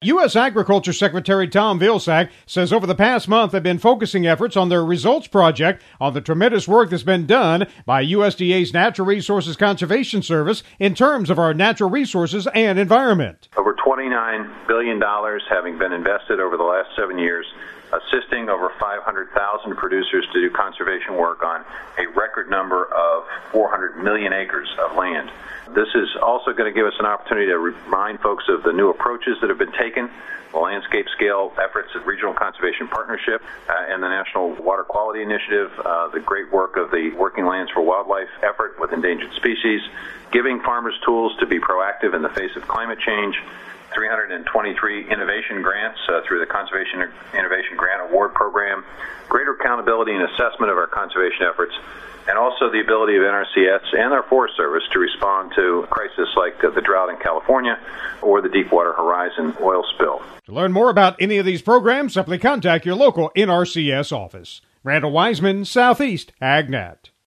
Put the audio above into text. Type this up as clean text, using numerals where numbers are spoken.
U.S. Agriculture Secretary Tom Vilsack says over the past month they've been focusing efforts on their Results Project on the tremendous work that's been done by USDA's Natural Resources Conservation Service in terms of our natural resources and environment. Over $29 billion having been invested over the last 7 years, assisting over 500,000 producers to do conservation work on a record number of 400 million acres of land. This is also going to give us an opportunity to remind folks of the new approaches that have been taken, the landscape scale efforts of Regional Conservation Partnership and the National Water Quality Initiative, the great work of the Working Lands for Wildlife effort with endangered species, giving farmers tools to be proactive in the face of climate change, 323 innovation grants through the Conservation Innovation Grant Award Program, greater accountability and assessment of our conservation efforts, and also the ability of NRCS and our Forest Service to respond to crises like the drought in California or the Deepwater Horizon oil spill. To learn more about any of these programs, simply contact your local NRCS office. Randall Wiseman, Southeast AgNet.